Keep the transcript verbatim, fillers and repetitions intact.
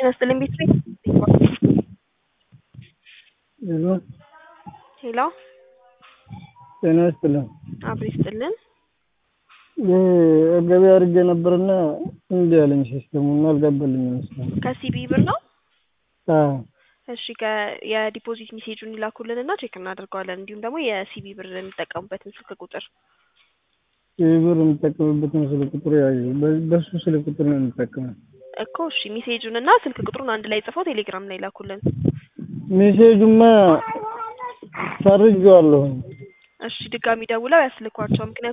ይመስልኝ ቤት ላይ ሄሎ ሄሎ ጤና ይስጥልኝ። አብሮ ይስጥልን። ገበያ አድርጌ ነበርና እንዴ ያለኝ ሲስተሙና አልገባልኝም መሰለኝ። ከሲቢ ብር ነው? አዎ። እሺ የዲፖዚት ሜሴጁን ይላኩልንና ቼክ እናደርገዋለን። እንዲሁም ደግሞ የሲቢ ብር የሚጠቀሙበትን ስልክ ቁጥር ሲቢ ብር የሚጠቀሙበትን ስልክ ቁጥር ያዩ በሱ ስልክ ቁጥር ነው የሚጠቀመው እኮ። እሺ ሜሴጁንና ስልክ ቁጥሩን አንድ ላይ ጽፈው ቴሌግራም ላይ ላኩልን። ሜሴጁማ ሰርጄዋለሁ። እሺ ድጋሚ ደውለው ያስልኳቸው። ምክንያቱም